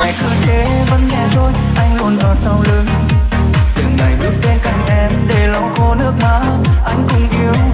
Mẹ cứ thế vẫn nghe thôi, anh luôn ở sau lưng. Từng ngày bước bên cạnh em để lau khô nước mắt, anh cùng yêu